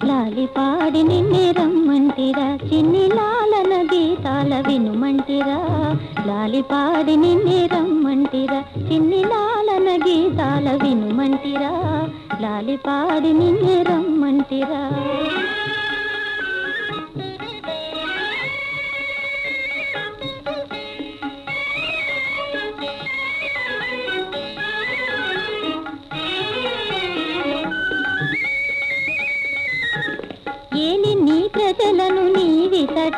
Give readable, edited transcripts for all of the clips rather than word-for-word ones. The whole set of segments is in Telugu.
లాలి పాడి నిన్నే రమ్మంటిరా చిన్ని లాలన గీతాల వినుమంటిరా లాలి పాడి నిన్నే రమ్మంటిరా చిన్ని లాలన గీతాల వినుమంటిరా లాలి పాడి నిన్నే రమ్మంటిరా ఏలి నీ ప్రజలను నీవితట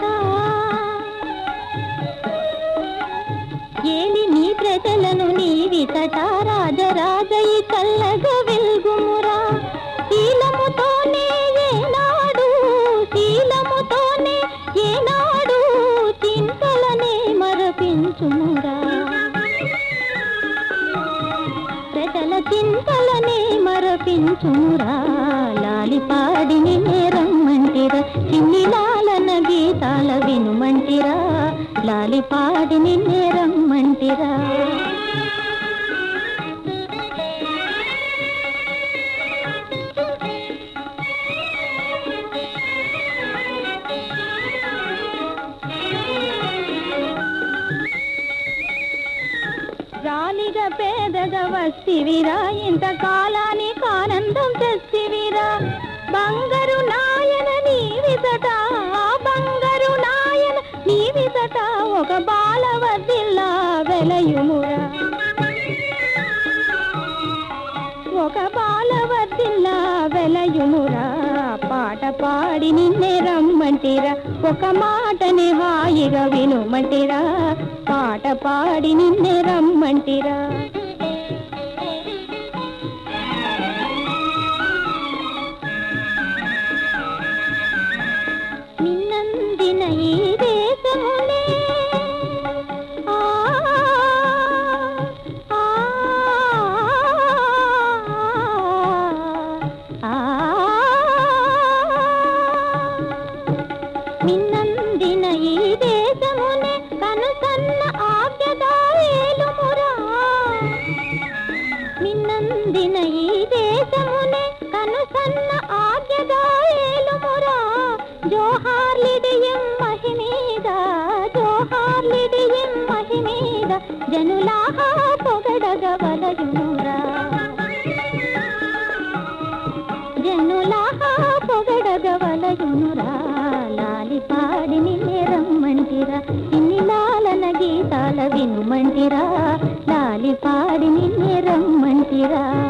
ఏలి నీ ప్రజలను నీవితట రాజరాజయి చల్లగా వెల్గుమురా శీలముతోనే ఏనాడు శీలముతోనే ఏనాడు చింతలనే మరపించుమురా ప్రజల చింతలనే మరపించుమురా లాలి పాడి నిన్నే రమ్మంటిరా చిన్ని లాలన గీతాల వినుమంటిరా లాలి పాడి నిన్నే రమ్మంటిరా రాలిగా పేదగా వస్తివిరా ఇంతకాలానికి ఆనందం తెస్తివిరా బంగారు నాయన నీవిసట బంగారు నాయన నీవిసట ఒక బాలవద్దిల్లా వెలయుమురా ఒక బాలవద్దిల్లా వెలయుమురా పాట పాడి నిన్నే రమ్మంటిరా ఒక మాటని హాయిగా వినుమంటిరా పాట పాడి నిన్నే రమ్మంటిరా నిన్నందిన ఈ దేశములే నిన్నందిన ఈ దేశమునే కనుసన్న ఆజ్ఞదాయేలుమురా నిన్నందిన ఈ దేశమునే కనుసన్న ఆజ్ఞదాయేలుమురా జోహార్లిడియం మహిమీద జోహార్లిడియం మహిమీద జనులాహా పొగడగవలయునురా జనులాహా పొగడగవలయునురా లాలి పాడి నిన్నే రమ్మంటిరా చిన్ని లాలన గీతాల వినుమంటిరా లాలి పాడి నిన్నే రమ్మంటిరా